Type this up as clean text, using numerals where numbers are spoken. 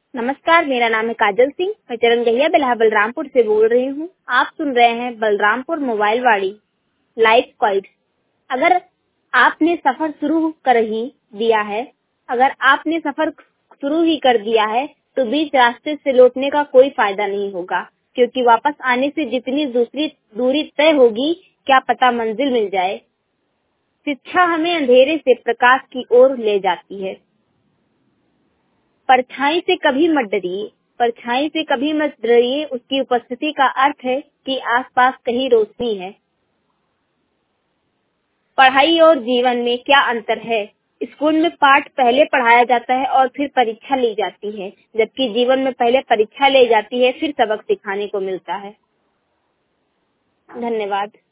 नमस्कार, मेरा नाम है काजल सिंह। मैं चरणगहिया बिल्हा बलरामपुर से बोल रही हूँ। आप सुन रहे हैं बलरामपुर मोबाइल वाड़ी लाइफ क्वाइट। अगर आपने सफर शुरू कर ही दिया है, तो बीच रास्ते से लौटने का कोई फायदा नहीं होगा, क्योंकि वापस आने से जितनी दूसरी दूरी तय होगी, क्या पता मंजिल मिल जाए। शिक्षा हमें अंधेरे से प्रकाश की ओर ले जाती है। परछाई से कभी मत डरिए, उसकी उपस्थिति का अर्थ है कि आसपास कहीं रोशनी है। पढ़ाई और जीवन में क्या अंतर है? स्कूल में पाठ पहले पढ़ाया जाता है और फिर परीक्षा ली जाती है, जबकि जीवन में पहले परीक्षा ली जाती है, फिर सबक सिखाने को मिलता है। धन्यवाद।